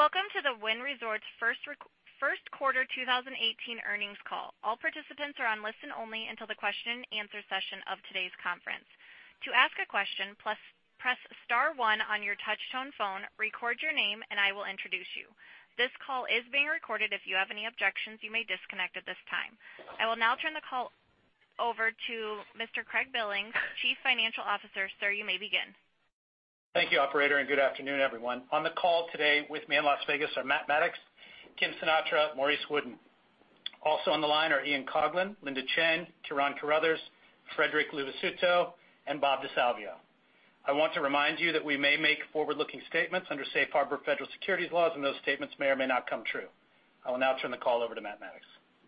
Welcome to the Wynn Resorts first quarter 2018 earnings call. All participants are on listen only until the question and answer session of today's conference. To ask a question, press *1 on your touch-tone phone, record your name, and I will introduce you. This call is being recorded. If you have any objections, you may disconnect at this time. I will now turn the call over to Mr. Craig Billings, Chief Financial Officer. Sir, you may begin. Thank you, operator, and good afternoon, everyone. On the call today with me in Las Vegas are Matt Maddox, Kim Sinatra, Maurice Wooden. Also on the line are Ian Coughlan, Linda Chen, Kiran Carruthers, Frederic Luvisutto, and Bob DeSalvio. I want to remind you that we may make forward-looking statements under Safe Harbor federal securities laws, and those statements may or may not come true. I will now turn the call over to Matt Maddox.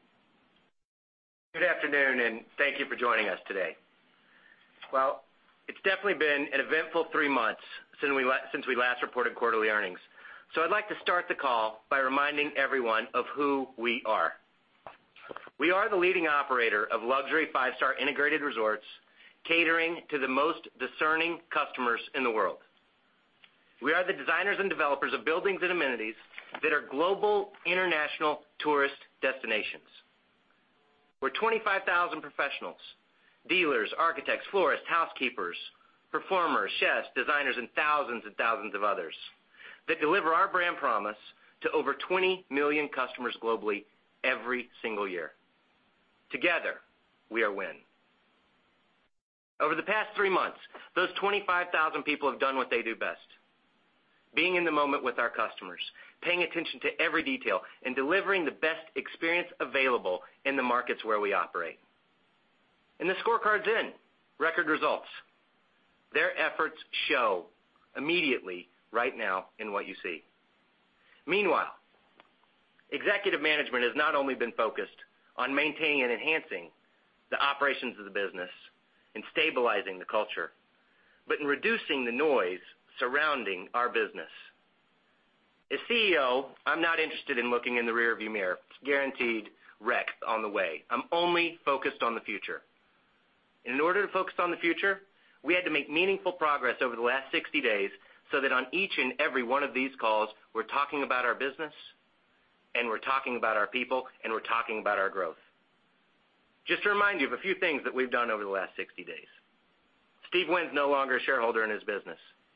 Good afternoon, and thank you for joining us today. Well, it's definitely been an eventful 3 months since we last reported quarterly earnings. So I'd like to start the call by reminding everyone of who we are. We are the leading operator of luxury 5-star integrated resorts, catering to the most discerning customers in the world. We are the designers and developers of buildings and amenities that are global international tourist destinations. We're 25,000 professionals, dealers, architects, florists, housekeepers, performers, chefs, designers, and thousands of others that deliver our brand promise to over 20 million customers globally every single year. Together, we are Wynn. Over the past 3 months, those 25,000 people have done what they do best, being in the moment with our customers, paying attention to every detail, and delivering the best experience available in the markets where we operate. And the scorecard's in. Record results. Their efforts show immediately right now in what you see. Meanwhile, executive management has not only been focused on maintaining and enhancing the operations of the business and stabilizing the culture, but in reducing the noise surrounding our business. As CEO, I'm not interested in looking in the rearview mirror. It's guaranteed wreck on the way. I'm only focused on the future. And in order to focus on the future, we had to make meaningful progress over the last 60 days so that on each and every one of these calls, we're talking about our business, and we're talking about our people, and we're talking about our growth. Just to remind you of a few things that we've done over the last 60 days. Steve Wynn's no longer a shareholder in this business.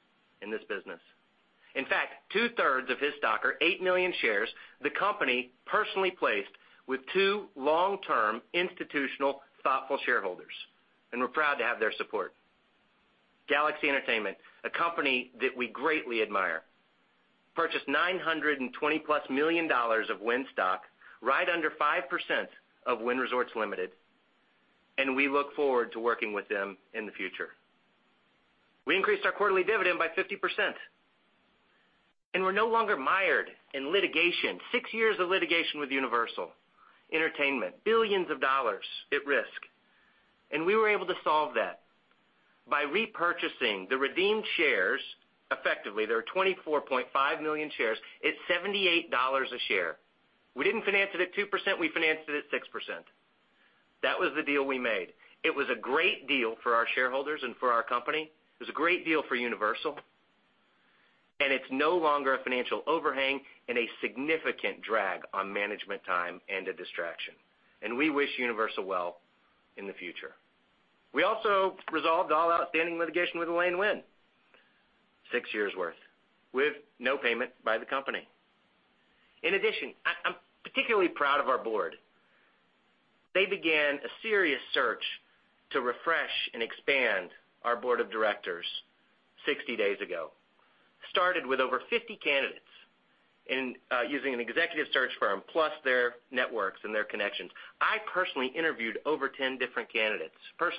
In fact, 2/3 of his stock, or 8 million shares, the company personally placed with 2 long-term institutional thoughtful shareholders, and we're proud to have their support. Galaxy Entertainment, a company that we greatly admire, purchased $920+ million of Wynn stock, right under 5% of Wynn Resorts Limited, and we look forward to working with them in the future. We increased our quarterly dividend by 50%. And we're no longer mired in litigation, 6 years of litigation with Universal Entertainment, billions of dollars at risk. And we were able to solve that by repurchasing the redeemed shares, effectively, there are 24.5 million shares, at $78 a share. We didn't finance it at 2%, we financed it at 6%. That was the deal we made. It was a great deal for our shareholders and for our company. It was a great deal for Universal. And it's no longer a financial overhang and a significant drag on management time and a distraction. And we wish Universal well in the future. We also resolved all outstanding litigation with Elaine Wynn, 6 years worth, with no payment by the company. In addition, I'm particularly proud of our board. They began a serious search to refresh and expand our board of directors 60 days ago. Started with over 50 candidates in using an executive search firm, plus their networks and their connections. I personally interviewed over 10 different candidates,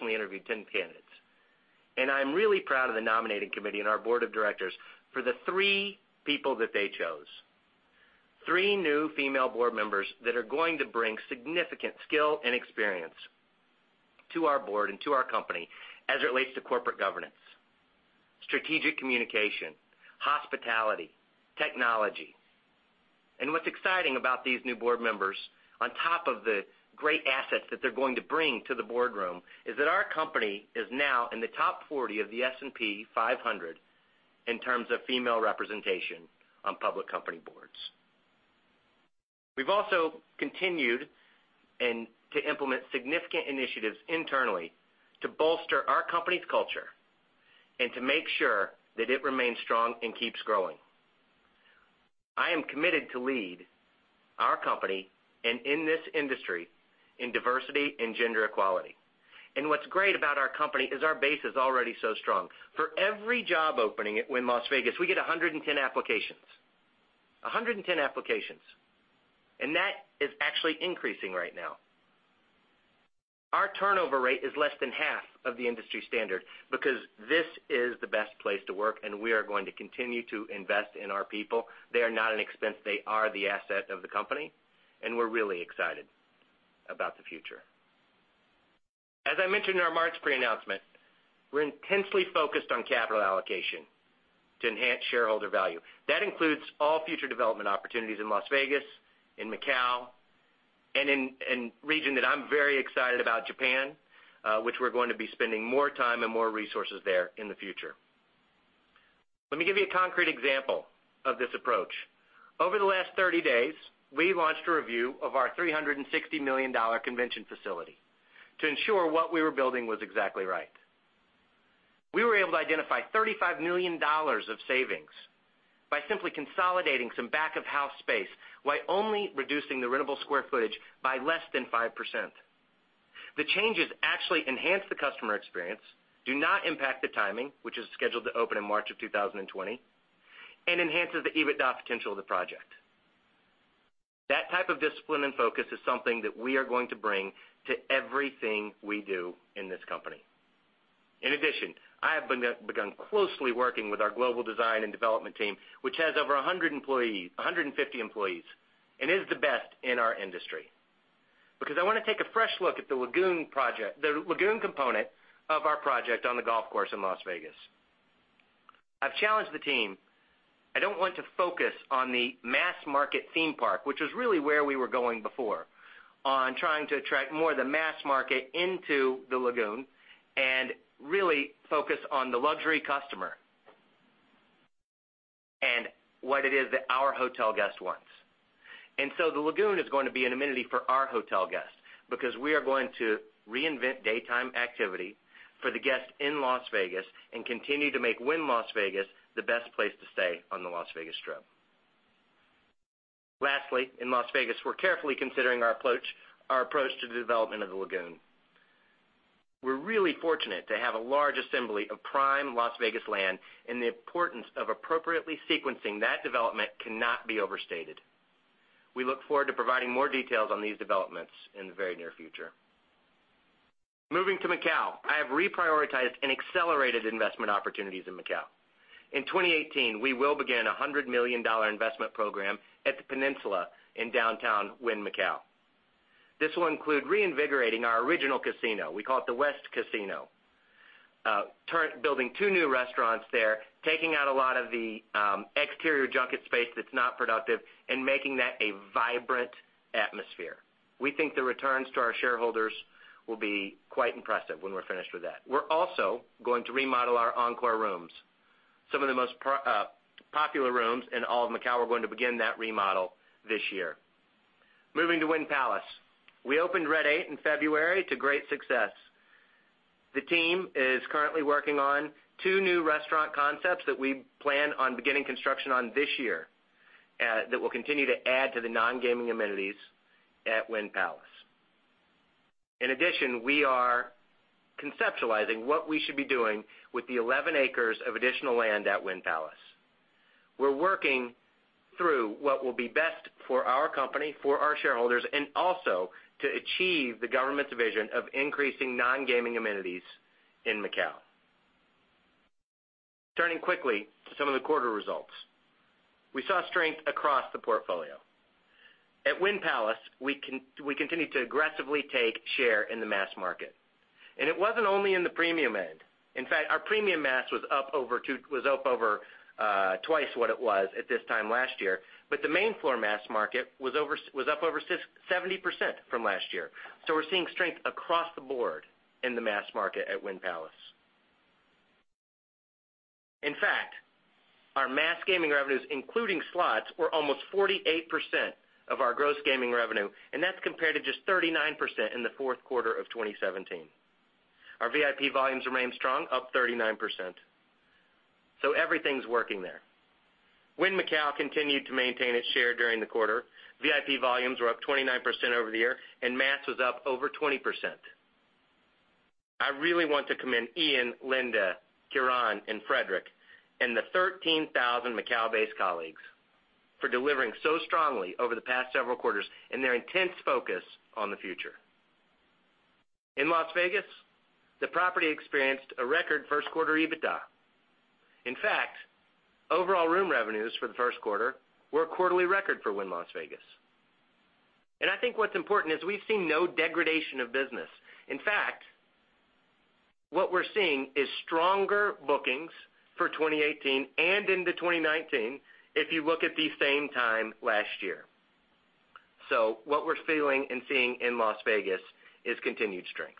And I'm really proud of the nominating committee and our board of directors for the 3 people that they chose. 3 new female board members that are going to bring significant skill and experience to our board and to our company as it relates to corporate governance, strategic communication, hospitality, technology. And what's exciting about these new board members, on top of the great assets that they're going to bring to the boardroom, is that our company is now in the top 40 of the S&P 500 in terms of female representation on public company boards. We've also continued to implement significant initiatives internally to bolster our company's culture and to make sure that it remains strong and keeps growing. I am committed to lead our company and in this industry in diversity and gender equality. And what's great about our company is our base is already so strong. For every job opening at Wynn Las Vegas, we get 110 applications. 110 applications. And that is actually increasing right now. Our turnover rate is less than half of the industry standard because this is the best place to work, and we are going to continue to invest in our people. They are not an expense. They are the asset of the company, and we're really excited about the future. As I mentioned in our March pre-announcement, we're intensely focused on capital allocation to enhance shareholder value. That includes all future development opportunities in Las Vegas, in Macau, and in region that I'm very excited about, Japan, which we're going to be spending more time and more resources there in the future. Let me give you a concrete example of this approach. Over the last 30 days, we launched a review of our $360 million convention facility to ensure what we were building was exactly right. We were able to identify $35 million of savings by simply consolidating some back-of-house space while only reducing the rentable square footage by less than 5%. The changes actually enhance the customer experience, do not impact the timing, which is scheduled to open in March of 2020, and enhances the EBITDA potential of the project. That type of discipline and focus is something that we are going to bring to everything we do in this company. In addition, I have begun closely working with our global design and development team, which has over 150 employees, and is the best in our industry. Because I want to take a fresh look at the lagoon project, the lagoon component of our project on the golf course in Las Vegas. I've challenged the team. I don't want to focus on the mass market theme park, which was really where we were going before, on trying to attract more of the mass market into the lagoon and really focus on the luxury customer and what it is that our hotel guest wants. And so the lagoon is going to be an amenity for our hotel guests because we are going to reinvent daytime activity for the guests in Las Vegas and continue to make Wynn Las Vegas the best place to stay on the Las Vegas Strip. Lastly, in Las Vegas, we're carefully considering our approach to the development of the lagoon. We're really fortunate to have a large assembly of prime Las Vegas land, and the importance of appropriately sequencing that development cannot be overstated. We look forward to providing more details on these developments in the very near future. Moving to Macau, I have reprioritized and accelerated investment opportunities in Macau. In 2018, we will begin a $100 million investment program at the Peninsula in downtown Wynn Macau. This will include reinvigorating our original casino. We call it the West Casino. Building 2 new restaurants there, taking out a lot of the exterior junket space that's not productive, and making that a vibrant atmosphere. We think the returns to our shareholders will be quite impressive when we're finished with that. We're also going to remodel our Encore rooms. Some of the most popular rooms in all of Macau, we're going to begin that remodel this year. Moving to Wynn Palace. We opened Red 8 in February to great success. The team is currently working on 2 new restaurant concepts that we plan on beginning construction on this year that will continue to add to the non-gaming amenities at Wynn Palace. In addition, we are conceptualizing what we should be doing with the 11 acres of additional land at Wynn Palace. We're working through what will be best for our company, for our shareholders, and also to achieve the government's vision of increasing non-gaming amenities in Macau. Turning quickly to some of the quarter results. We saw strength across the portfolio. At Wynn Palace, we continued to aggressively take share in the mass market. And it wasn't only in the premium end. In fact, our premium mass was up over twice what it was at this time last year. But the main floor mass market was up over 70% from last year. So we're seeing strength across the board in the mass market at Wynn Palace. In fact, our mass gaming revenues, including slots, were almost 48% of our gross gaming revenue, and that's compared to just 39% in the fourth quarter of 2017. Our VIP volumes remain strong, up 39%. So everything's working there. Wynn Macau continued to maintain its share during the quarter. VIP volumes were up 29% over the year, and mass was up over 20%. I really want to commend Ian, Linda, Kieran, and Frederick, and the 13,000 Macau-based colleagues for delivering so strongly over the past several quarters and their intense focus on the future. In Las Vegas, the property experienced a record first quarter EBITDA. In fact, overall room revenues for the first quarter were a quarterly record for Wynn Las Vegas. And I think what's important is we've seen no degradation of business. In fact, what we're seeing is stronger bookings for 2018 and into 2019 if you look at the same time last year. So what we're feeling and seeing in Las Vegas is continued strength.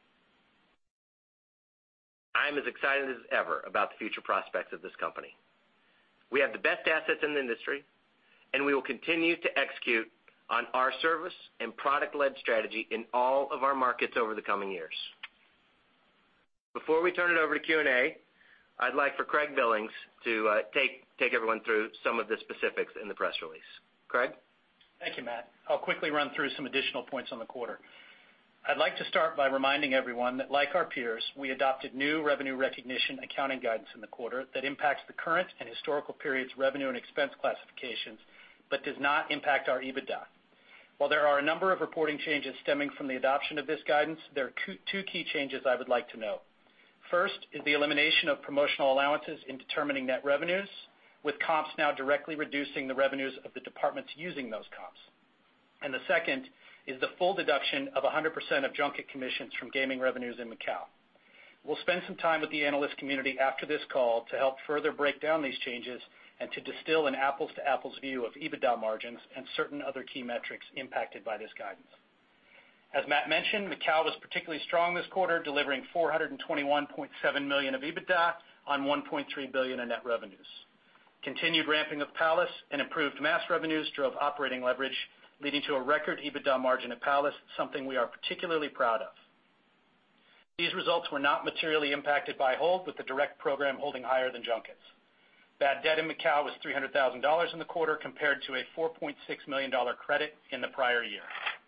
I'm as excited as ever about the future prospects of this company. We have the best assets in the industry, and we will continue to execute on our service and product-led strategy in all of our markets over the coming years. Before we turn it over to Q&A, I'd like for Craig Billings to take everyone through some of the specifics in the press release. Craig? Thank you, Matt. I'll quickly run through some additional points on the quarter. I'd like to start by reminding everyone that, like our peers, we adopted new revenue recognition accounting guidance in the quarter that impacts the current and historical periods' revenue and expense classifications, but does not impact our EBITDA. While there are a number of reporting changes stemming from the adoption of this guidance, there are two key changes I would like to note. First is the elimination of promotional allowances in determining net revenues, with comps now directly reducing the revenues of the departments using those comps. And the second is the full deduction of 100% of junket commissions from gaming revenues in Macau. We'll spend some time with the analyst community after this call to help further break down these changes and to distill an apples-to-apples view of EBITDA margins and certain other key metrics impacted by this guidance. As Matt mentioned, Macau was particularly strong this quarter, delivering $421.7 million of EBITDA on $1.3 billion in net revenues. Continued ramping of Palace and improved mass revenues drove operating leverage, leading to a record EBITDA margin at Palace, something we are particularly proud of. These results were not materially impacted by hold, with the direct program holding higher than junkets. Bad debt in Macau was $300,000 in the quarter compared to a $4.6 million credit in the prior year.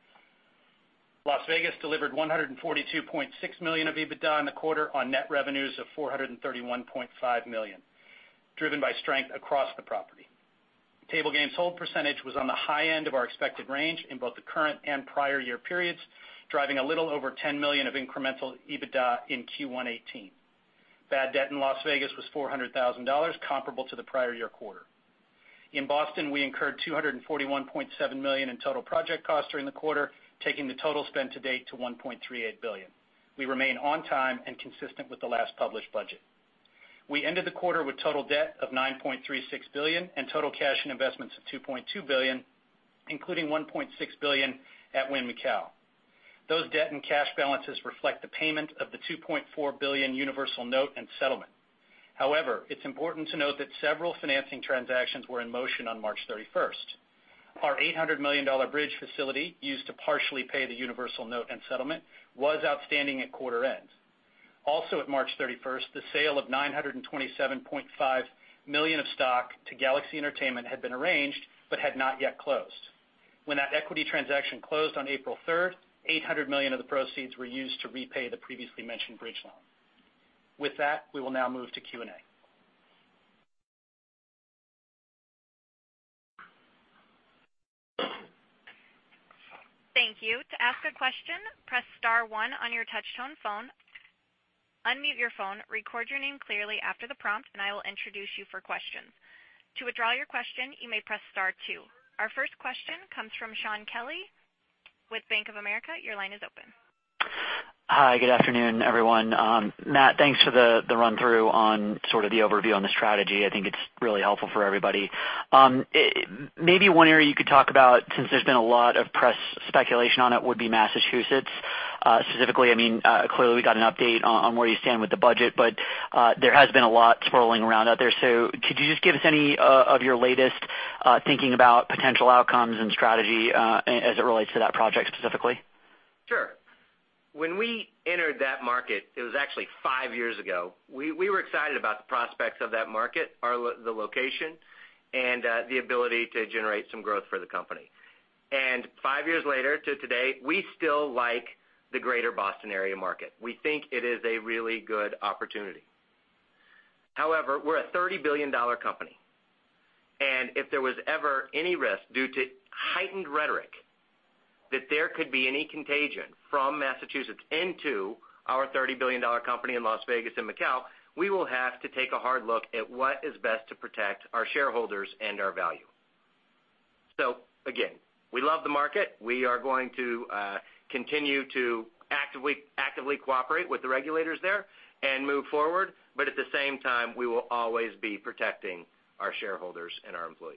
Las Vegas delivered $142.6 million of EBITDA in the quarter on net revenues of $431.5 million, driven by strength across the property. Table games hold percentage was on the high end of our expected range in both the current and prior year periods, driving a little over $10 million of incremental EBITDA in Q1 18. Bad debt in Las Vegas was $400,000, comparable to the prior year quarter. In Boston, we incurred $241.7 million in total project costs during the quarter, taking the total spend to date to $1.38 billion. We remain on time and consistent with the last published budget. We ended the quarter with total debt of $9.36 billion and total cash and investments of $2.2 billion, including $1.6 billion at Wynn Macau. Those debt and cash balances reflect the payment of the $2.4 billion Universal note and settlement. However, it's important to note that several financing transactions were in motion on March 31st. Our $800 million bridge facility used to partially pay the Universal note and settlement was outstanding at quarter end. Also at March 31st, the sale of $927.5 million of stock to Galaxy Entertainment had been arranged but had not yet closed. When that equity transaction closed on April 3rd, $800 million of the proceeds were used to repay the previously mentioned bridge loan. With that, we will now move to Q&A. Thank you. To ask a question, press *1 on your touch-tone phone. Unmute your phone, record your name clearly after the prompt, and I will introduce you for questions. To withdraw your question, you may press *2. Our first question comes from Shaun Kelley with Bank of America. Your line is open. Hi, good afternoon, everyone. Matt, thanks for the run-through on sort of the overview on the strategy. I think it's really helpful for everybody. Maybe one area you could talk about, since there's been a lot of press speculation on it, would be Massachusetts. Specifically, clearly we got an update on where you stand with the budget, but there has been a lot swirling around out there. So could you just give us any of your latest thinking about potential outcomes and strategy as it relates to that project specifically? Sure. When we entered that market, it was actually 5 years ago, we were excited about the prospects of that market, the location, and the ability to generate some growth for the company. And 5 years later to today, we still like the greater Boston area market. We think it is a really good opportunity. However, we're a $30 billion company, and if there was ever any risk due to heightened rhetoric that there could be any contagion from Massachusetts into our $30 billion company in Las Vegas and Macau, we will have to take a hard look at what is best to protect our shareholders and our value. So, again, we love the market. We are going to continue to actively cooperate with the regulators there and move forward, but at the same time, we will always be protecting our shareholders and our employees.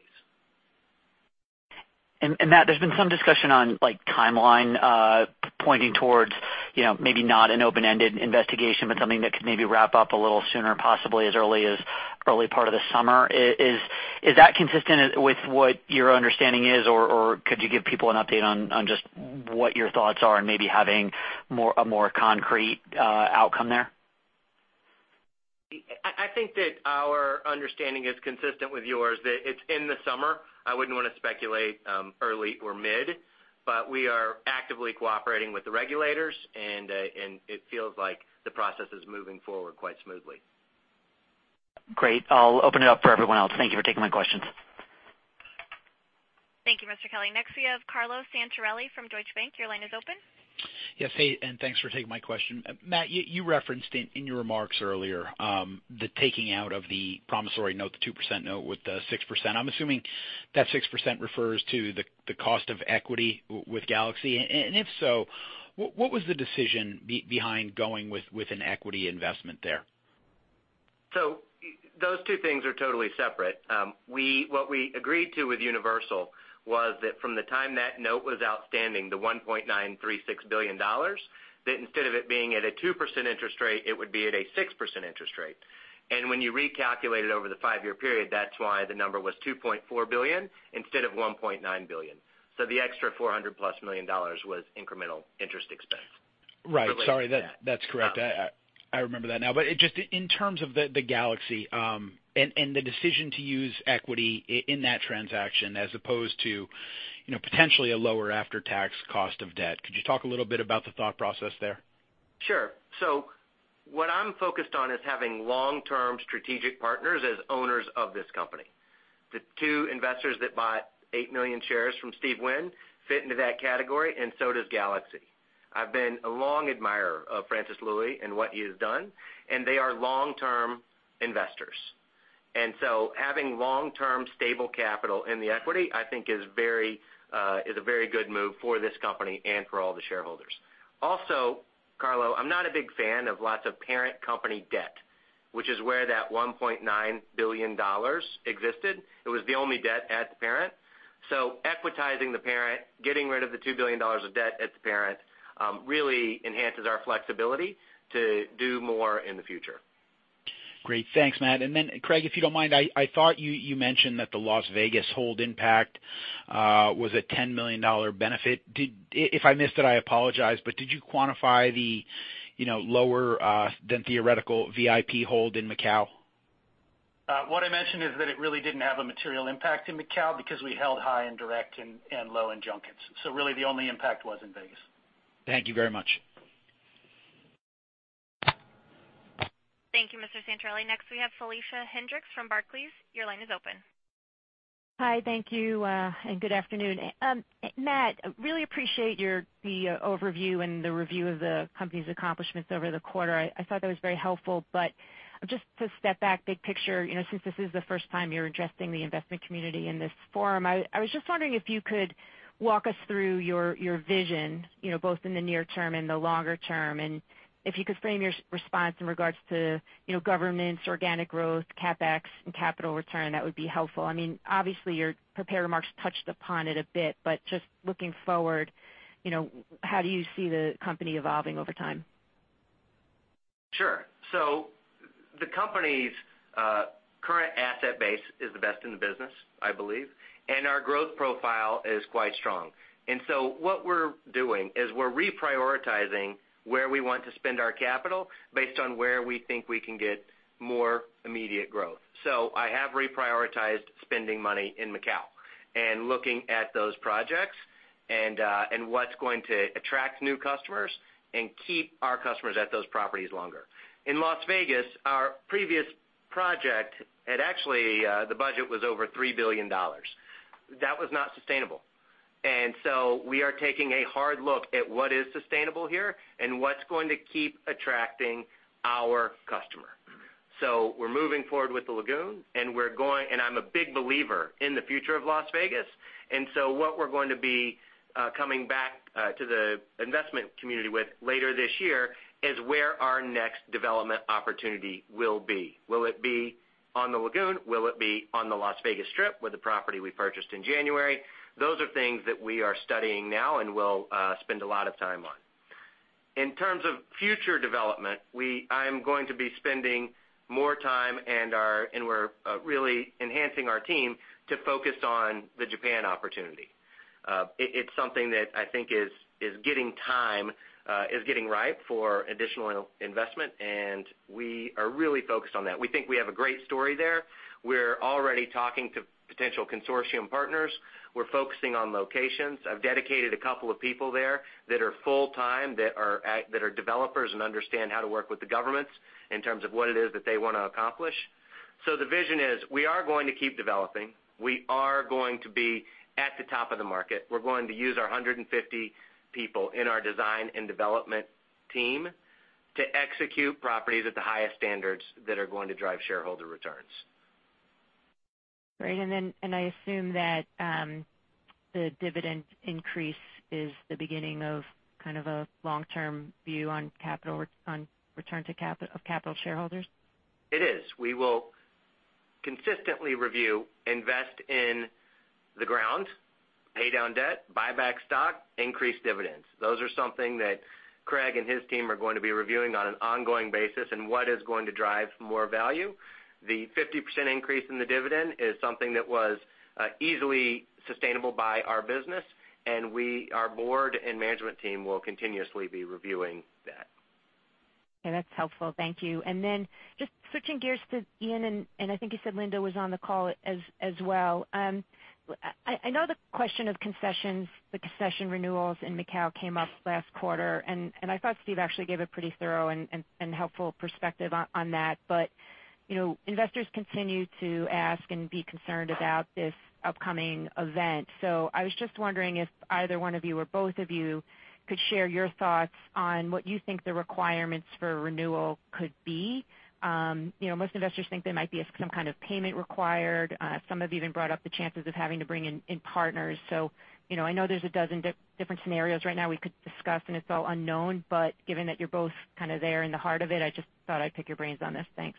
And Matt, there's been some discussion on timeline pointing towards maybe not an open-ended investigation, but something that could maybe wrap up a little sooner, possibly as early part of the summer. Is that consistent with what your understanding is, or could you give people an update on just what your thoughts are and maybe having a more concrete outcome there? I think that our understanding is consistent with yours, that it's in the summer. I wouldn't want to speculate early or mid, but we are actively cooperating with the regulators, and it feels like the process is moving forward quite smoothly. Great. I'll open it up for everyone else. Thank you for taking my questions. Thank you, Mr. Kelly. Next we have Carlo Santarelli from Deutsche Bank. Your line is open. Yes, hey, and thanks for taking my question. Matt, you referenced in your remarks earlier the taking out of the promissory note, the 2% note with the 6%. I'm assuming that 6% refers to the cost of equity with Galaxy. And if so, what was the decision behind going with an equity investment there? So those two things are totally separate. What we agreed to with Universal was that from the time that note was outstanding, the $1.936 billion, that instead of it being at a 2% interest rate, it would be at a 6% interest rate. And when you recalculate it over the 5-year period, that's why the number was $2.4 billion instead of $1.9 billion. So the extra $400+ million was incremental interest expense. Right. Sorry, that's correct. I remember that now. But just in terms of the Galaxy and the decision to use equity in that transaction as opposed to potentially a lower after-tax cost of debt, could you talk a little bit about the thought process there? Sure. So what I'm focused on is having long-term strategic partners as owners of this company. The two investors that bought 8 million shares from Steve Wynn fit into that category, and so does Galaxy. I've been a long admirer of Francis Lui and what he has done, and they are long-term investors. And so having long-term stable capital in the equity, I think is a very good move for this company and for all the shareholders. Also, Carlo, I'm not a big fan of lots of parent company debt, which is where that $1.9 billion existed. It was the only debt at the parent. So equitizing the parent, getting rid of the $2 billion of debt at the parent, really enhances our flexibility to do more in the future. Great. Thanks, Matt. And then, Craig, if you don't mind, I thought you mentioned that the Las Vegas hold impact was a $10 million benefit. If I missed it, I apologize, but did you quantify the lower than theoretical VIP hold in Macau? What I mentioned is that it really didn't have a material impact in Macau because we held high in direct and low in junkets. So really the only impact was in Vegas. Thank you very much. Thank you, Mr. Santarelli. Next we have Felicia Hendricks from Barclays. Your line is open. Hi, thank you, and good afternoon. Matt, really appreciate the overview and the review of the company's accomplishments over the quarter. I thought that was very helpful, but just to step back, big picture, since this is the first time you're addressing the investment community in this forum, I was just wondering if you could walk us through your vision, both in the near term and the longer term. And if you could frame your response in regards to governance, organic growth, CapEx, and capital return, that would be helpful. I mean, obviously, your prepared remarks touched upon it a bit, but just looking forward, how do you see the company evolving over time? Sure. So the company's current asset base is the best in the business, I believe, and our growth profile is quite strong. And so what we're doing is we're reprioritizing where we want to spend our capital based on where we think we can get more immediate growth. So I have reprioritized spending money in Macau and looking at those projects and what's going to attract new customers and keep our customers at those properties longer. In Las Vegas, our previous project had actually, the budget was over $3 billion. That was not sustainable. And so we are taking a hard look at what is sustainable here and what's going to keep attracting our customer. So we're moving forward with the Lagoon, and I'm a big believer in the future of Las Vegas. And so what we're going to be coming back to the investment community with later this year is where our next development opportunity will be. Will it be on the Lagoon? Will it be on the Las Vegas Strip with the property we purchased in January? Those are things that we are studying now and will spend a lot of time on. In terms of future development, I'm going to be spending more time and we're really enhancing our team to focus on the Japan opportunity. It's something that I think is getting ripe for additional investment, and we are really focused on that. We think we have a great story there. We're already talking to potential consortium partners. We're focusing on locations. I've dedicated a couple of people there that are full-time, that are developers and understand how to work with the governments in terms of what it is that they want to accomplish. So the vision is we are going to keep developing. We are going to be at the top of the market. We're going to use our 150 people in our design and development team to execute properties at the highest standards that are going to drive shareholder returns. Great. And I assume that the dividend increase is the beginning of kind of a long-term view on return to capital shareholders? It is. We will consistently review, invest in the ground, pay down debt, buy back stock, increase dividends. Those are something that Craig and his team are going to be reviewing on an ongoing basis, and what is going to drive more value. The 50% increase in the dividend is something that was easily sustainable by our business, and our board and management team will continuously be reviewing that. Okay, that's helpful. Thank you. And then just switching gears to Ian, and I think you said Linda was on the call as well. I know the question of concessions, the concession renewals in Macau came up last quarter, and I thought Steve actually gave a pretty thorough and helpful perspective on that. But investors continue to ask and be concerned about this upcoming event. So I was just wondering if either one of you or both of you could share your thoughts on what you think the requirements for renewal could be. Most investors think there might be some kind of payment required. Some have even brought up the chances of having to bring in partners. So, I know there's a dozen different scenarios right now we could discuss, and it's all unknown. But given that you're both kind of there in the heart of it, I just thought I'd pick your brains on this. Thanks.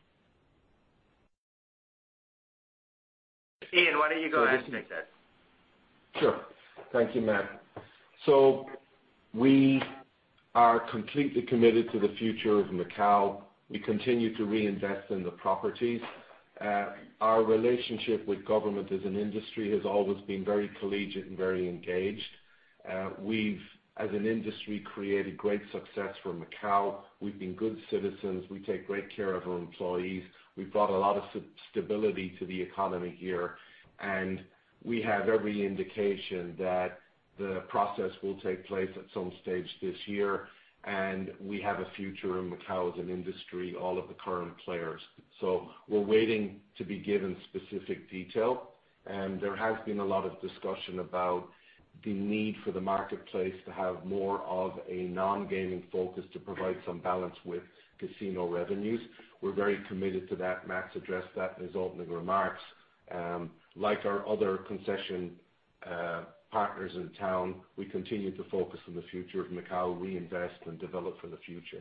Ian, why don't you go ahead and take that? Sure. Thank you, Matt. So we are completely committed to the future of Macau. We continue to reinvest in the properties. Our relationship with government as an industry has always been very collegiate and very engaged. We've, as an industry, created great success for Macau. We've been good citizens. We take great care of our employees. We've brought a lot of stability to the economy here, and we have every indication that the process will take place at some stage this year, and we have a future in Macau as an industry, all of the current players. So we're waiting to be given specific detail, and there has been a lot of discussion about the need for the marketplace to have more of a non-gaming focus to provide some balance with casino revenues. We're very committed to that. Matt's addressed that in his opening remarks. Like our other concession partners in town, we continue to focus on the future of Macau, reinvest and develop for the future.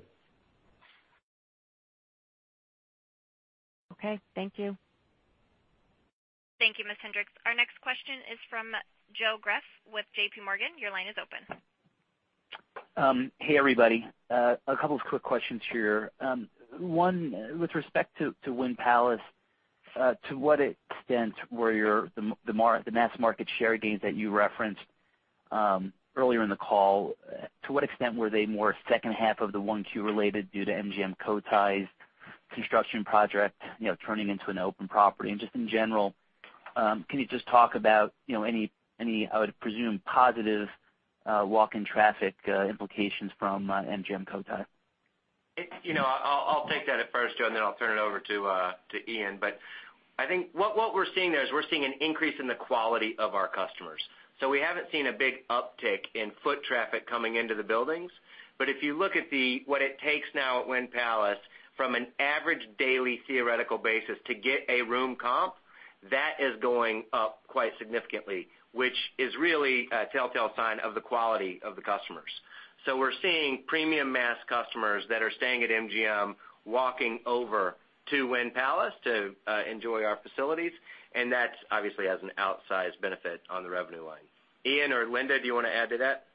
Okay, thank you. Thank you, Ms. Hendricks. Our next question is from Joe Greff with J.P. Morgan. Your line is open. Hey, everybody. A couple of quick questions here. One, with respect to Wynn Palace, to what extent were the mass market share gains that you referenced earlier in the call, to what extent were they more second half of the 1Q related due to MGM Cotai's construction project, turning into an open property? And just in general, can you just talk about, any, I would presume, positive walk-in traffic implications from MGM Cotai? I'll take that at first, Joe, and then I'll turn it over to Ian. But I think what we're seeing there is we're seeing an increase in the quality of our customers. So we haven't seen a big uptick in foot traffic coming into the buildings. But if you look at what it takes now at Wynn Palace from an average daily theoretical basis to get a room comp, that is going up quite significantly, which is really a telltale sign of the quality of the customers. So we're seeing premium mass customers that are staying at MGM walking over to Wynn Palace to enjoy our facilities, and that obviously has an outsized benefit on the revenue line. Ian or Linda, do you want to add to that?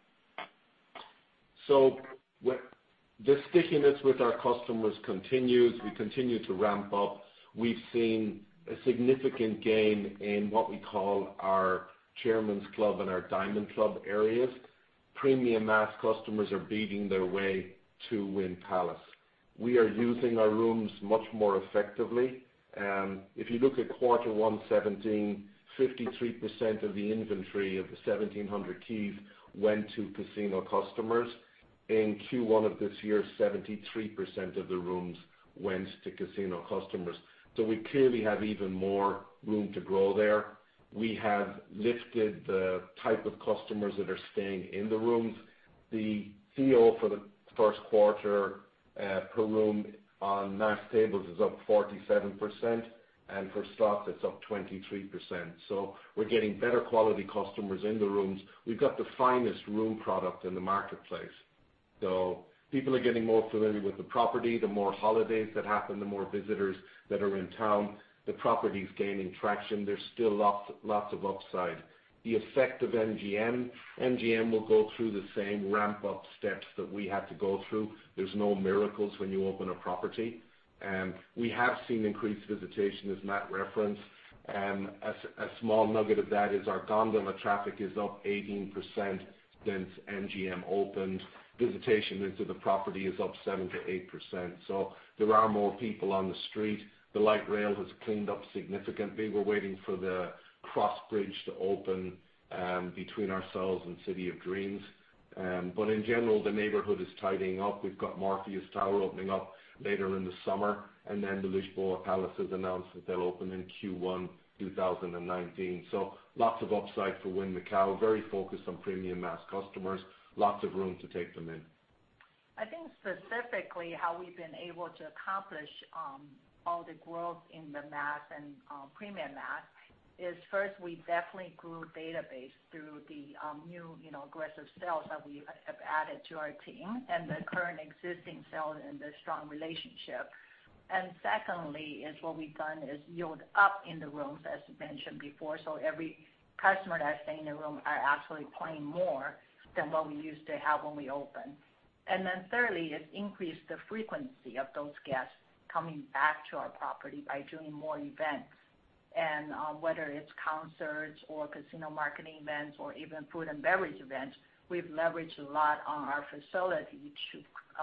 So the stickiness with our customers continues. We continue to ramp up. We've seen a significant gain in what we call our Chairman's Club and our Diamond Club areas. Premium mass customers are beating their way to Wynn Palace. We are using our rooms much more effectively. If you look at quarter 117, 53% of the inventory of the 1,700 keys went to casino customers. In Q1 of this year, 73% of the rooms went to casino customers. So we clearly have even more room to grow there. We have lifted the type of customers that are staying in the rooms. The CO for the first quarter per room on mass tables is up 47%, and for slots it's up 23%. So we're getting better quality customers in the rooms. We've got the finest room product in the marketplace. So people are getting more familiar with the property. The more holidays that happen, the more visitors that are in town. The property's gaining traction. There's still lots of upside. The effect of MGM will go through the same ramp-up steps that we had to go through. There's no miracles when you open a property. We have seen increased visitation, as Matt referenced. A small nugget of that is our gondola traffic is up 18% since MGM opened. Visitation into the property is up 7 to 8%. So there are more people on the street. The light rail has cleaned up significantly. We're waiting for the cross bridge to open between ourselves and City of Dreams. But in general, the neighborhood is tidying up. We've got Morpheus Tower opening up later in the summer, and then the Lisboa Palace has announced that they'll open in Q1 2019. So lots of upside for Wynn Macau, very focused on premium mass customers, lots of room to take them in. I think specifically how we've been able to accomplish all the growth in the mass and premium mass is first we definitely grew database through the new aggressive sales that we have added to our team and the current existing sales and the strong relationship. And secondly is what we've done is yield up in the rooms as mentioned before. So every customer that's staying in the room are actually playing more than what we used to have when we opened. And then thirdly is increase the frequency of those guests coming back to our property by doing more events. And whether it's concerts or casino marketing events or even food and beverage events, we've leveraged a lot on our facility to,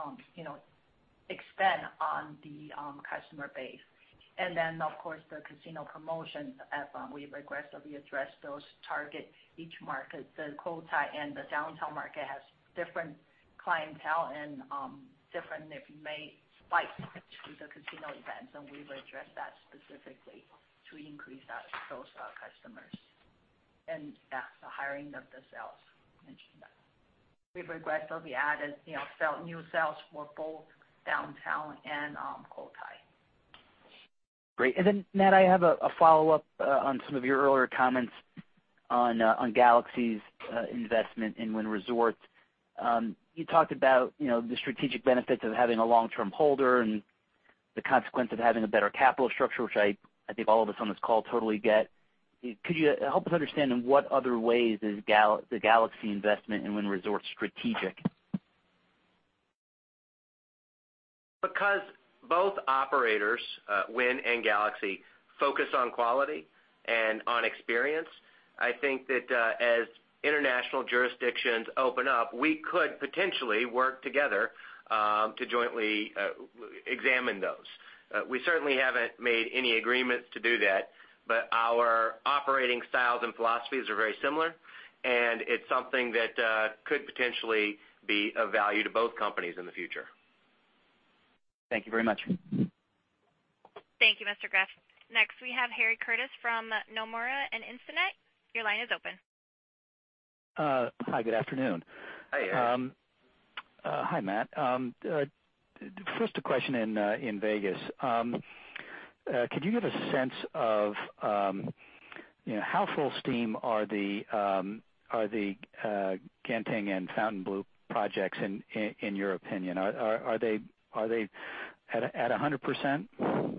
expand on the customer base. And then, of course, the casino promotions, we've aggressively addressed those target each market. The Cotai and the downtown market has different clientele and different, if you may, spikes to the casino events, and we've addressed that specifically to increase those customers. And the hiring of the sales, mentioned that. We've aggressively added, new sales for both downtown and Cotai. Great. And then, Matt, I have a follow-up on some of your earlier comments on Galaxy's investment in Wynn Resorts. You talked about the strategic benefits of having a long-term holder and the consequence of having a better capital structure, which I think all of us on this call totally get. Could you help us understand in what other ways is the Galaxy investment in Wynn Resorts strategic? Because both operators, Wynn and Galaxy, focus on quality and on experience, I think that as international jurisdictions open up, we could potentially work together to jointly examine those. We certainly haven't made any agreements to do that, but our operating styles and philosophies are very similar, and it's something that could potentially be of value to both companies in the future. Thank you very much. Thank you, Mr. Greff. Next, we have Harry Curtis from Nomura and Instinet. Your line is open. Hi, good afternoon. Hi, Harry. Hi, Matt. First, a question in Vegas. Could you give a sense of how full steam are the Genting and Fontainebleau projects in your opinion? Are they at 100%?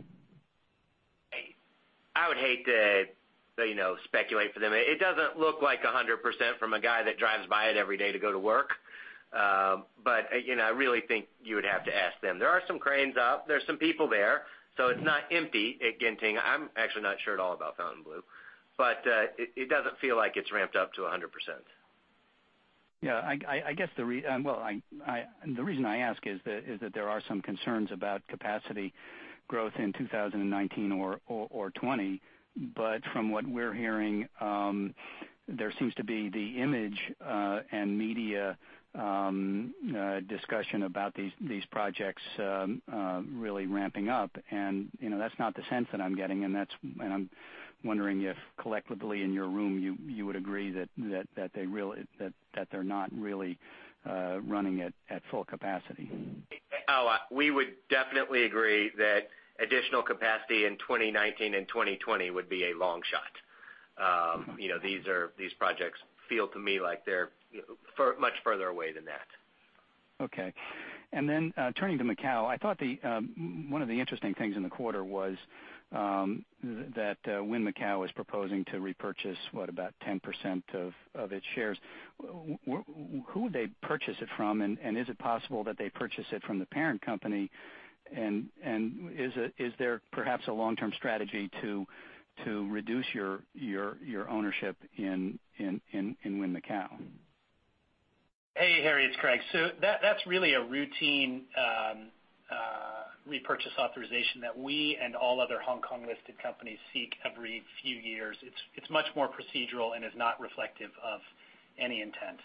I would hate to speculate for them. It doesn't look like 100% from a guy that drives by it every day to go to work. But I really think you would have to ask them. There are some cranes up. There's some people there. So it's not empty at Genting. I'm actually not sure at all about Fontainebleau. But it doesn't feel like it's ramped up to 100%. Yeah, I guess the reason I ask is that there are some concerns about capacity growth in 2019 or 20, but from what we're hearing, there seems to be the image and media discussion about these projects really ramping up, and that's not the sense that I'm getting, and I'm wondering if collectively in your room you would agree that they're not really running at full capacity. We would definitely agree that additional capacity in 2019 and 2020 would be a long shot. These projects feel to me like they're much further away than that. Okay. And then turning to Macau, I thought one of the interesting things in the quarter was that Wynn Macau is proposing to repurchase, about 10% of its shares. Who would they purchase it from, and is it possible that they purchase it from the parent company? And is there perhaps a long-term strategy to reduce your ownership in Wynn Macau? Hey, Harry, it's Craig. So that's really a routine repurchase authorization that we and all other Hong Kong-listed companies seek every few years. It's much more procedural and is not reflective of any intent.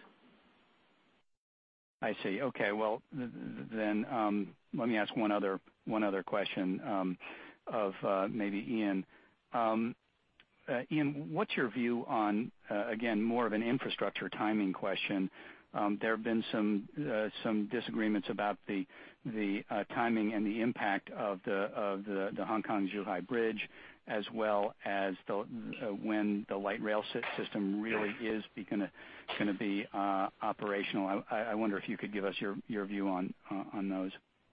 I see. Okay. Well, then let me ask one other question of maybe Ian. Ian, what's your view on again more of an infrastructure timing question? There have been some disagreements about the timing and the impact of the Hong Kong-Zhuhai Bridge, as well as when the light rail system really is going to be operational. I wonder if you could give us your view on those.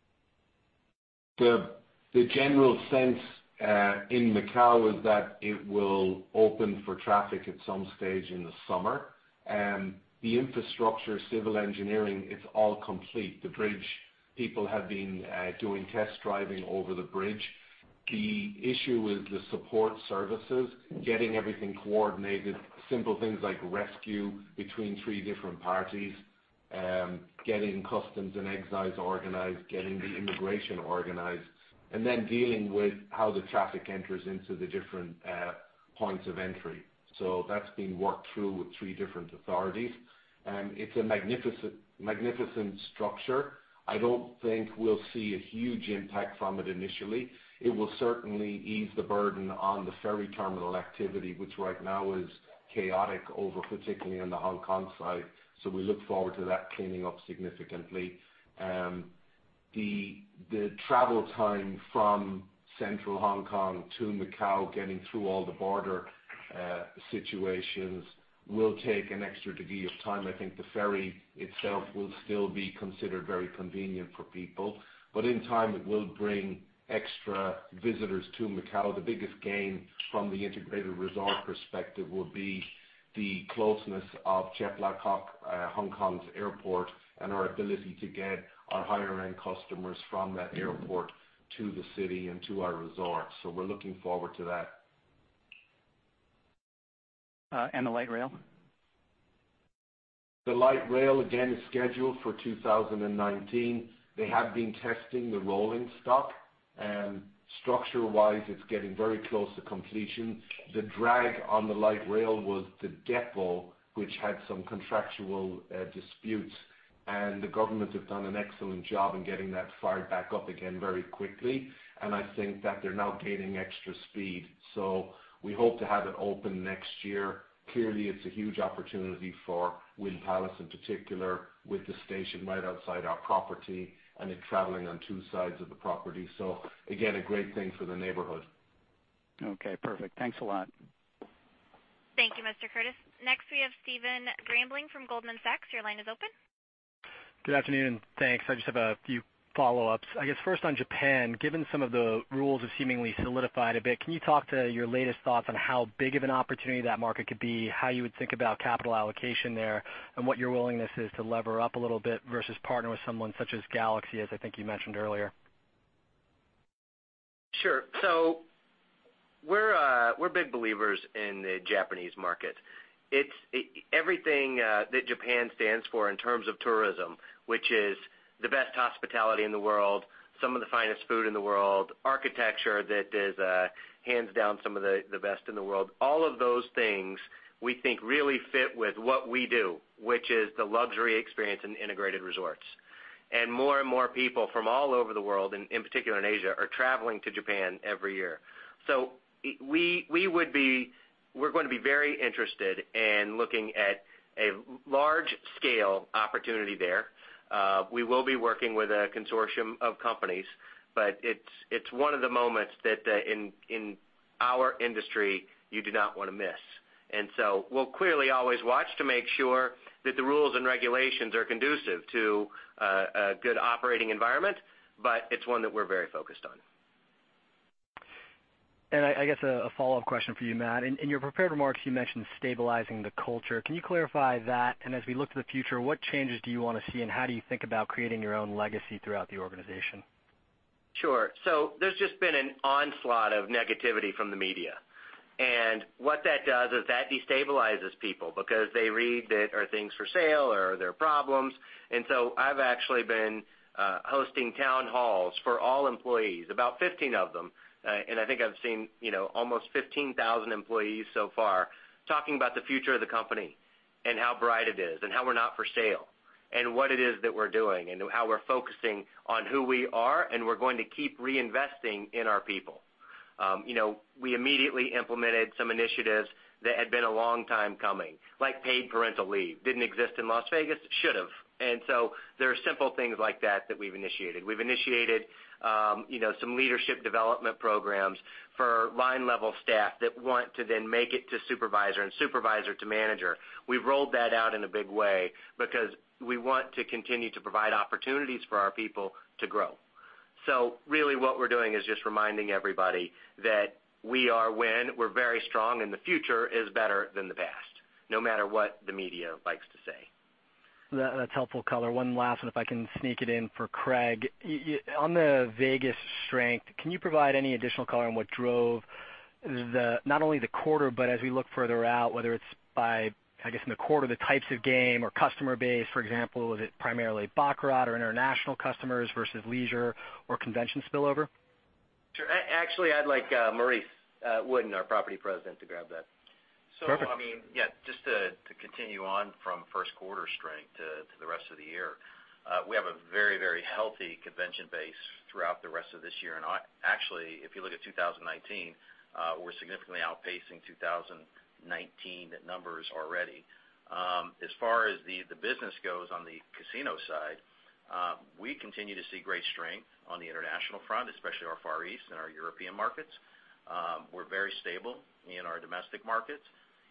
The general sense in Macau is that it will open for traffic at some stage in the summer. The infrastructure, civil engineering, it's all complete. The bridge, people have been doing test driving over the bridge. The issue is the support services, getting everything coordinated, simple things like rescue between 3 different parties, getting customs and excise organized, getting the immigration organized, and then dealing with how the traffic enters into the different points of entry. So that's been worked through with 3 different authorities. It's a magnificent structure. I don't think we'll see a huge impact from it initially. It will certainly ease the burden on the ferry terminal activity, which right now is chaotic over, particularly on the Hong Kong side. So we look forward to that cleaning up significantly. The travel time from central Hong Kong to Macau, getting through all the border situations, will take an extra degree of time. I think the ferry itself will still be considered very convenient for people, but in time it will bring extra visitors to Macau. The biggest gain from the integrated resort perspective will be the closeness of Chetlakok, Hong Kong's airport, and our ability to get our higher-end customers from that airport to the city and to our resort. So we're looking forward to that. And the light rail? The light rail, again, is scheduled for 2019. They have been testing the rolling stock, and structure-wise, it's getting very close to completion. The drag on the light rail was the depot, which had some contractual disputes, and the government have done an excellent job in getting that fired back up again very quickly, and I think that they're now gaining extra speed. So we hope to have it open next year. Clearly, it's a huge opportunity for Wynn Palace in particular, with the station right outside our property and it traveling on two sides of the property. So, again, a great thing for the neighborhood. Okay, perfect. Thanks a lot. Thank you, Mr. Curtis. Next, we have Stephen Grambling from Goldman Sachs. Your line is open. Good afternoon, and thanks. I just have a few follow-ups. I guess first on Japan, given some of the rules have seemingly solidified a bit, can you talk to your latest thoughts on how big of an opportunity that market could be, how you would think about capital allocation there, and what your willingness is to lever up a little bit versus partner with someone such as Galaxy, as I think you mentioned earlier? Sure. So we're big believers in the Japanese market. It's everything that Japan stands for in terms of tourism, which is the best hospitality in the world, some of the finest food in the world, architecture that is hands down some of the best in the world. All of those things we think really fit with what we do, which is the luxury experience in integrated resorts. And more people from all over the world, and in particular in Asia, are traveling to Japan every year. So we're going to be very interested in looking at a large-scale opportunity there. We will be working with a consortium of companies, but it's one of the moments that in our industry you do not want to miss. And so we'll clearly always watch to make sure that the rules and regulations are conducive to a good operating environment, but it's one that we're very focused on. And I guess a follow-up question for you, Matt. In your prepared remarks, you mentioned stabilizing the culture. Can you clarify that? And as we look to the future, what changes do you want to see, and how do you think about creating your own legacy throughout the organization? Sure. So there's just been an onslaught of negativity from the media. And what that does is that destabilizes people because they read that are things for sale or there are problems. And so I've actually been hosting town halls for all employees, about 15 of them. And I think I've seen, almost 15,000 employees so far talking about the future of the company and how bright it is and how we're not for sale and what it is that we're doing and how we're focusing on who we are, and we're going to keep reinvesting in our people. We immediately implemented some initiatives that had been a long time coming, like paid parental leave. Didn't exist in Las Vegas, should have. And so there are simple things like that we've initiated. We've initiated some leadership development programs for line-level staff that want to then make it to supervisor and supervisor to manager. We've rolled that out in a big way because we want to continue to provide opportunities for our people to grow. So really what we're doing is just reminding everybody that we are Wynn, we're very strong, and the future is better than the past, no matter what the media likes to say. That's helpful color. One last one, if I can sneak it in for Craig. On the Vegas strength, can you provide any additional color on what drove not only the quarter, but as we look further out, whether it's by, I guess, in the quarter, the types of game or customer base, for example, was it primarily baccarat or international customers versus leisure or convention spillover? Sure. Actually, I'd like Maurice Wooden, our property president, to grab that. So, Perfect. Just to continue on from first quarter strength to the rest of the year, we have a very, very healthy convention base throughout the rest of this year. And actually, if you look at 2019, we're significantly outpacing 2019 numbers already. As far as the business goes on the casino side, we continue to see great strength on the international front, especially our Far East and our European markets. We're very stable in our domestic markets.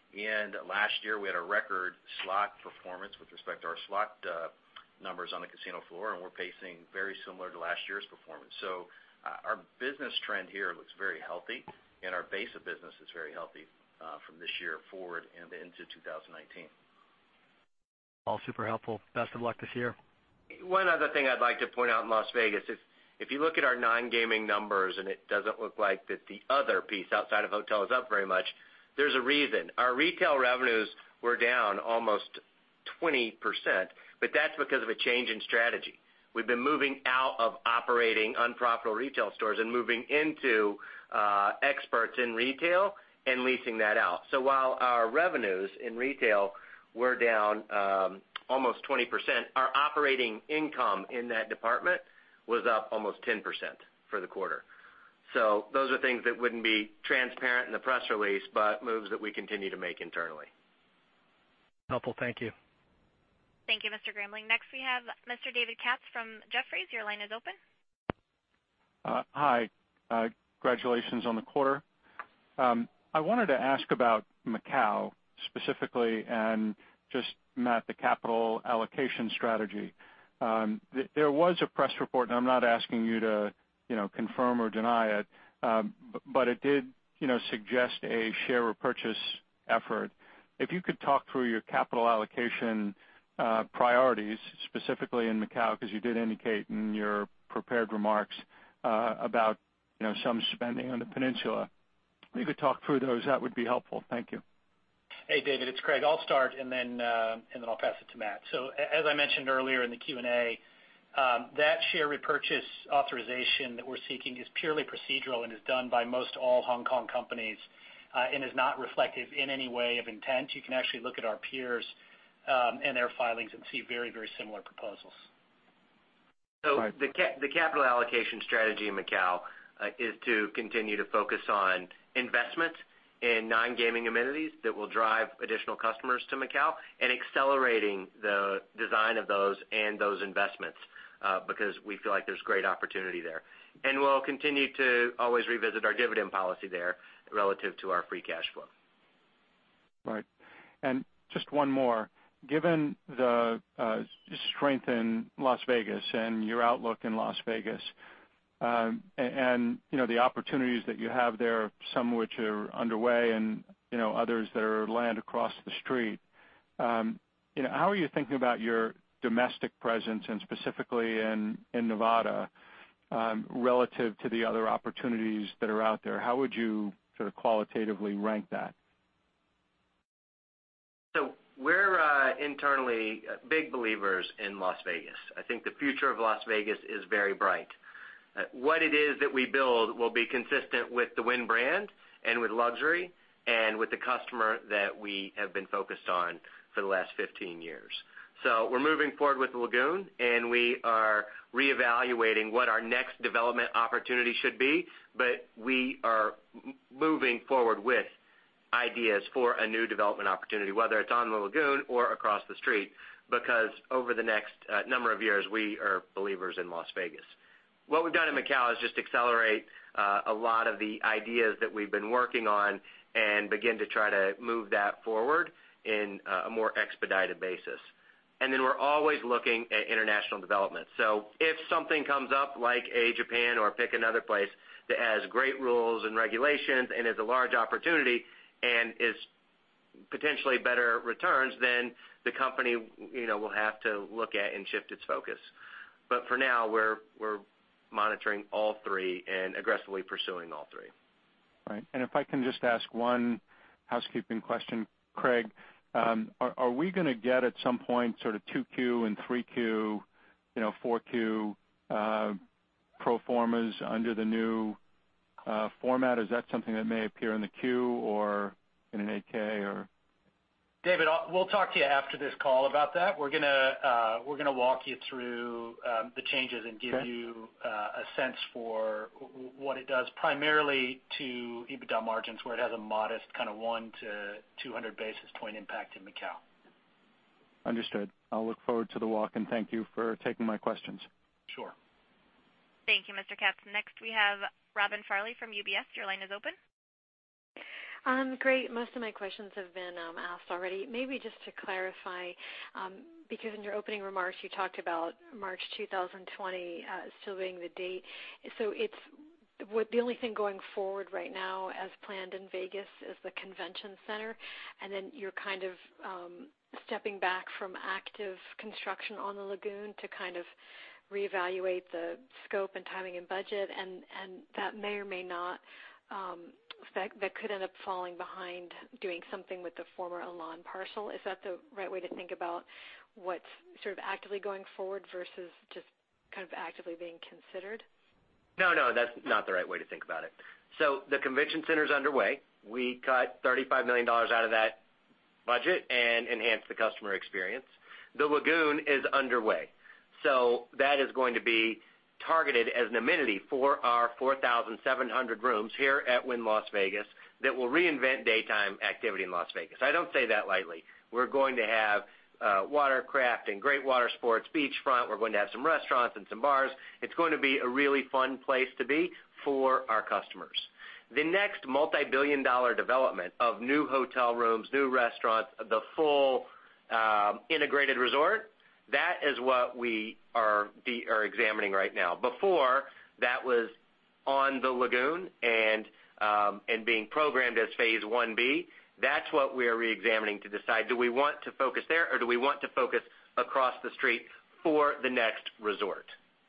Last year, we had a record slot performance with respect to our slot numbers on the casino floor, and we're pacing very similar to last year's performance. Our business trend here looks very healthy, and our base of business is very healthy from this year forward and into 2019. All super helpful. Best of luck this year. One other thing I'd like to point out in Las Vegas, if you look at our non-gaming numbers and it doesn't look like that the other piece outside of hotel is up very much, there's a reason. Our retail revenues were down almost 20%, but that's because of a change in strategy. We've been moving out of operating unprofitable retail stores and moving into experts in retail and leasing that out. So while our revenues in retail were down almost 20%, our operating income in that department was up almost 10% for the quarter. So those are things that wouldn't be transparent in the press release, but moves that we continue to make internally. Helpful. Thank you. Thank you, Mr. Grambling. Next we have Mr. David Katz from Jefferies. Your line is open. Hi. Congratulations on the quarter. I wanted to ask about Macau specifically and just, Matt, the capital allocation strategy. There was a press report, and I'm not asking you to confirm or deny it, but it did suggest a share repurchase effort. If you could talk through your capital allocation priorities, specifically in Macau, because you did indicate in your prepared remarks about some spending on the peninsula. If you could talk through those, that would be helpful. Thank you. Hey, David, it's Craig. I'll start, and then I'll pass it to Matt. So as I mentioned earlier in the Q&A, that share repurchase authorization that we're seeking is purely procedural and is done by most all Hong Kong companies and is not reflective in any way of intent. You can actually look at our peers and their filings and see very, very similar proposals. So right. The capital allocation strategy in Macau is to continue to focus on investment in non-gaming amenities that will drive additional customers to Macau and accelerating the design of those and those investments because we feel like there's great opportunity there. And we'll continue to always revisit our dividend policy there relative to our free cash flow. Right. And just one more. Given the strength in Las Vegas and your outlook in Las Vegas, and the opportunities that you have there, some which are underway and others that are land across the street, how are you thinking about your domestic presence and specifically in Nevada relative to the other opportunities that are out there? How would you sort of qualitatively rank that? So we're internally big believers in Las Vegas. I think the future of Las Vegas is very bright. What it is that we build will be consistent with the Wynn brand and with luxury and with the customer that we have been focused on for the last 15 years. So we're moving forward with the Lagoon, and we are reevaluating what our next development opportunity should be, but we are moving forward with ideas for a new development opportunity, whether it's on the Lagoon or across the street, because over the next number of years, we are believers in Las Vegas. What we've done in Macau is just accelerate a lot of the ideas that we've been working on and begin to try to move that forward in a more expedited basis. And then we're always looking at international development. So if something comes up like a Japan or pick another place that has great rules and regulations and is a large opportunity and is potentially better returns, then the company will have to look at and shift its focus. But for now, we're monitoring all three and aggressively pursuing all three. Right. And if I can just ask one housekeeping question, Craig, are we going to get at some point sort of 2Q and 3Q, 4Q pro formas under the new format? Is that something that may appear in the Q or in an 8K or? David, we'll talk to you after this call about that. We're gonna walk you through the changes and give you a sense for what it does, primarily to EBITDA margins, where it has a modest kind of 1 to 200 basis point impact in Macau. Understood. I'll look forward to the walk, and thank you for taking my questions. Sure. Thank you, Mr. Katz. Next we have Robin Farley from UBS. Your line is open. Great. Most of my questions have been asked already. Maybe just to clarify, because in your opening remarks you talked about March 2020 still being the date. So it's the only thing going forward right now as planned in Vegas is the convention center, and then you're kind of stepping back from active construction on the lagoon to kind of reevaluate the scope and timing and budget, and that may or may not that could end up falling behind doing something with the former Elan parcel. Is that the right way to think about what's sort of actively going forward versus just kind of actively being considered? No, that's not the right way to think about it. So the convention center is underway. We cut $35 million out of that budget and enhanced the customer experience. The lagoon is underway. So that is going to be targeted as an amenity for our 4,700 rooms here at Wynn Las Vegas that will reinvent daytime activity in Las Vegas. I don't say that lightly. We're going to have watercraft and great water sports, beachfront. We're going to have some restaurants and some bars. It's going to be a really fun place to be for our customers. The next multi-billion-dollar development of new hotel rooms, new restaurants, the full integrated resort, that is what we are examining right now. Before, that was on the lagoon and being programmed as Phase 1B. That's what we are reexamining to decide, do we want to focus there or do we want to focus across the street for the next resort?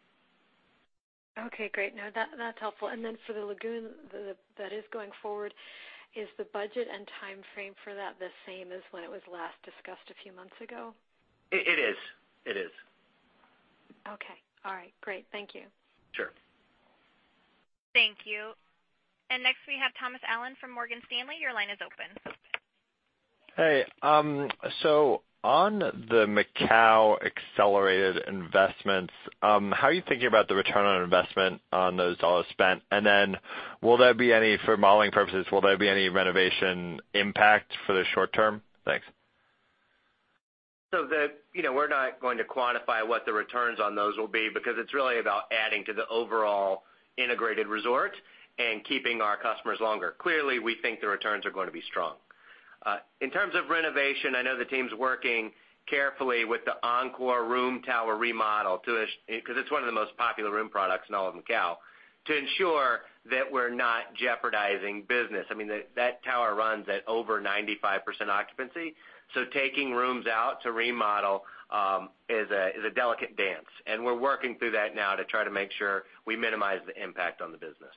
Okay, great. No, that's helpful. And then for the lagoon that is going forward, is the budget and time frame for that the same as when it was last discussed a few months ago? It is. It is. Okay. All right. Great. Thank you. Sure. Thank you. And next we have Thomas Allen from Morgan Stanley. Your line is open. Hey, so on the Macau accelerated investments, how are you thinking about the return on investment on those dollars spent? And then will there be any, for modeling purposes, will there be any renovation impact for the short term? Thanks. So we're not going to quantify what the returns on those will be because it's really about adding to the overall integrated resort and keeping our customers longer. Clearly, we think the returns are going to be strong. In terms of renovation, I know the team's working carefully with the Encore room tower remodel because it's one of the most popular room products in all of Macau, to ensure that we're not jeopardizing business. I mean, that tower runs at over 95% occupancy, so taking rooms out to remodel is a delicate dance, and we're working through that now to try to make sure we minimize the impact on the business.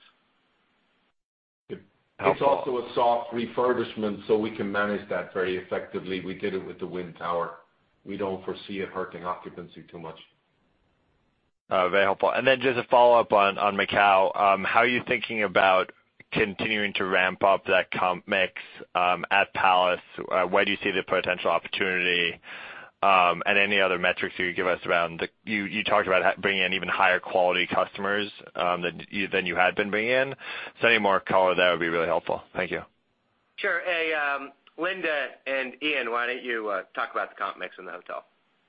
It's also a soft refurbishment, so we can manage that very effectively. We did it with the Wynn Tower. We don't foresee it hurting occupancy too much. Very helpful. And then just a follow-up on Macau, how are you thinking about continuing to ramp up that comp mix at Palace? Where do you see the potential opportunity? And any other metrics you could give us around you talked about bringing in even higher quality customers than you had been bringing in. So any more color there would be really helpful. Thank you. Sure. Hey, Linda and Ian, why don't you talk about the comp mix in the hotel?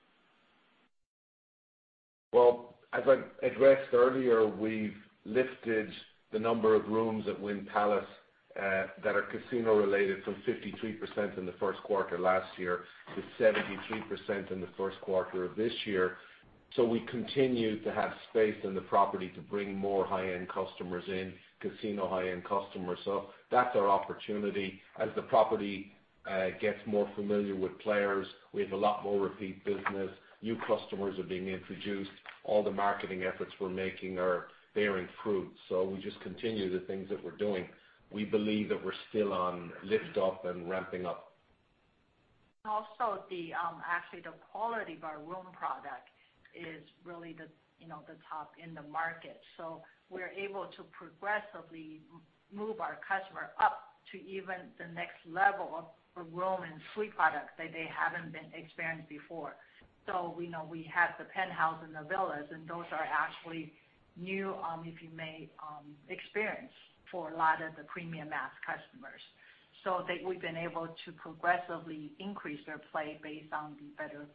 Well, as I addressed earlier, we've lifted the number of rooms at Wynn Palace that are casino-related from 53% in the first quarter last year to 73% in the first quarter of this year. So we continue to have space in the property to bring more high-end customers in, casino high-end customers. So that's our opportunity. As the property gets more familiar with players, we have a lot more repeat business. New customers are being introduced. All the marketing efforts we're making are bearing fruit. So we just continue the things that we're doing. We believe that we're still on lift up and ramping up. Also, actually the quality of our room product is really the top in the market. So we're able to progressively move our customer up to even the next level of room and suite products that they haven't been experienced before. So we have the penthouse and the villas, and those are actually new, if you may, experience for a lot of the premium mass customers. So we've been able to progressively increase their play based on the better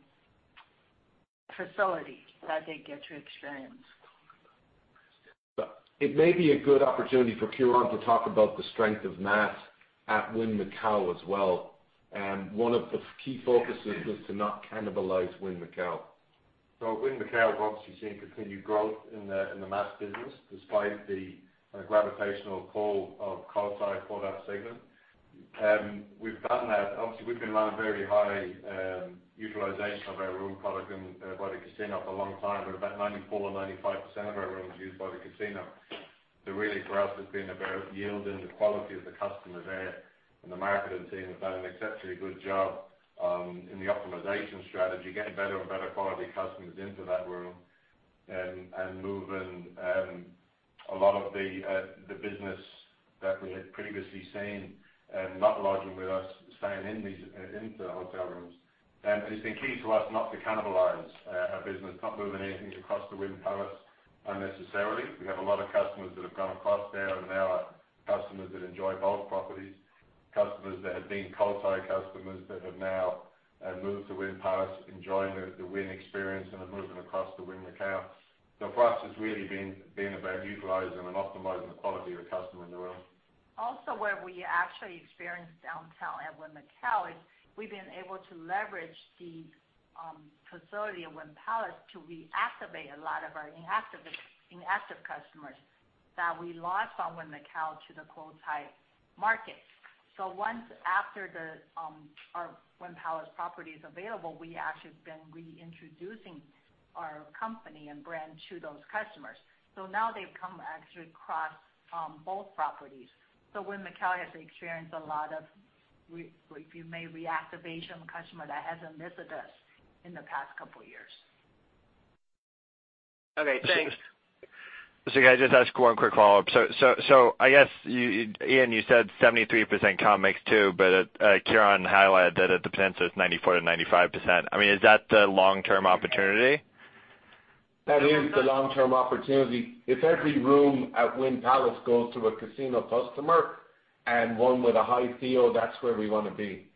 facility that they get to experience. It may be a good opportunity for Kieran to talk about the strength of mass at Wynn Macau as well. One of the key focuses was to not cannibalize Wynn Macau. So Wynn Macau has obviously seen continued growth in the mass business, despite the gravitational pull of Cotai for that segment. We've done that. Obviously, we've been running very high utilization of our room product by the casino for a long time. We're about 94 or 95% of our rooms used by the casino. So really, for us, it's been about yielding the quality of the customer there. And the marketing team have done an exceptionally good job in the optimization strategy, getting better and better quality customers into that room and moving a lot of the business that we had previously seen not lodging with us, staying into the hotel rooms. And it's been key to us not to cannibalize our business, not moving anything across the Wynn Palace unnecessarily. We have a lot of customers that have gone across there and now are customers that enjoy both properties, customers that have been Cotai customers that have now moved to Wynn Palace, enjoying the Wynn experience and are moving across to Wynn Macau. So for us, it's really been about utilizing and optimizing the quality of the customer in the room. Also, where we actually experienced downtown at Wynn Macau is we've been able to leverage the facility at Wynn Palace to reactivate a lot of our inactive customers that we lost from Wynn Macau to the Cotai market. So once after our Wynn Palace property is available, we actually been reintroducing our company and brand to those customers. So now they've come actually across both properties. So Wynn Macau has experienced a lot of, if you may, reactivation of customer that hasn't visited us in the past couple of years. Okay, thanks. So can I just ask one quick follow-up? So I guess, Ian, you said 73% comp mix too, but Ciarán highlighted that at the Peninsula it's 94 to 95%. I mean, is that the long-term opportunity? That is the long-term opportunity. If every room at Wynn Palace goes to a casino customer and one with a high CO, that's where we want to be.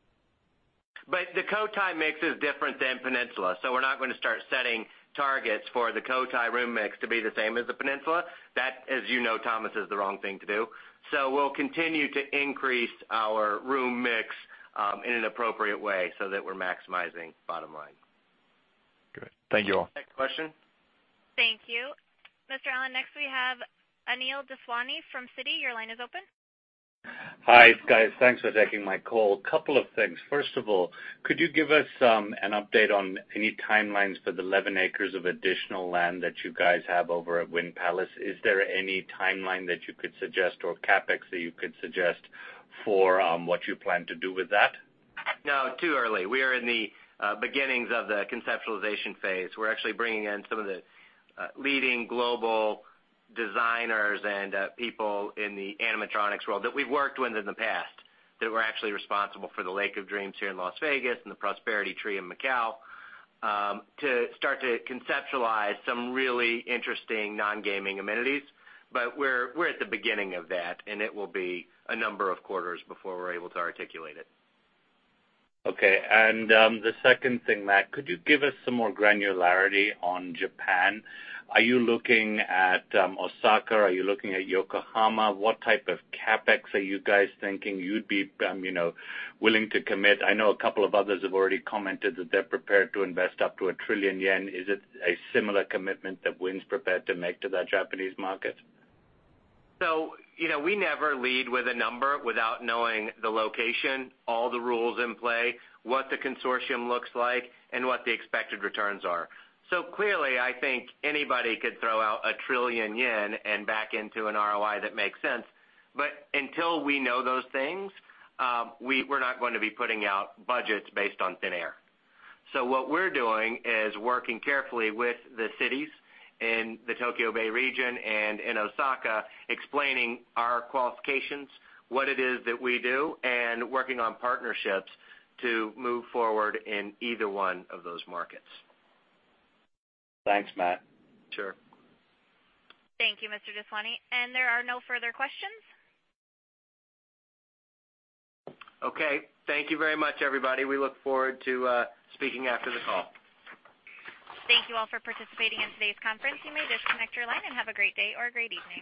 But the Cotai mix is different than Peninsula, so we're not going to start setting targets for the Cotai room mix to be the same as the Peninsula. That, as you know, Thomas, is the wrong thing to do. So we'll continue to increase our room mix in an appropriate way so that we're maximizing bottom line. Good. Thank you all. Next question. Thank you. Mr. Allen, next we have Anil Daswani from Citi. Your line is open. Hi, guys. Thanks for taking my call. Couple of things. First of all, could you give us an update on any timelines for the 11 acres of additional land that you guys have over at Wynn Palace? Is there any timeline that you could suggest or CapEx that you could suggest for what you plan to do with that? No, too early. We are in the beginnings of the conceptualization phase. We're actually bringing in some of the leading global designers and people in the animatronics world that we've worked with in the past that were actually responsible for the Lake of Dreams here in Las Vegas and the Prosperity Tree in Macau to start to conceptualize some really interesting non-gaming amenities. But we're at the beginning of that, and it will be a number of quarters before we're able to articulate it. Okay, and the second thing, Matt, could you give us some more granularity on Japan? Are you looking at Osaka? Are you looking at Yokohama? What type of CapEx are you guys thinking you'd be willing to commit? I know a couple of others have already commented that they're prepared to invest up to 1 trillion yen. Is it a similar commitment that Wynn's prepared to make to that Japanese market? So, we never lead with a number without knowing the location, all the rules in play, what the consortium looks like, and what the expected returns are. So clearly, I think anybody could throw out 1 trillion yen and back into an ROI that makes sense. But until we know those things, we're not going to be putting out budgets based on thin air. So what we're doing is working carefully with the cities in the Tokyo Bay region and in Osaka, explaining our qualifications, what it is that we do, and working on partnerships to move forward in either one of those markets. Thanks, Matt. Sure. Thank you, Mr. Daswani. And there are no further questions. Okay. Thank you very much, everybody. We look forward to speaking after the call. Thank you all for participating in today's conference. You may disconnect your line and have a great day or a great evening.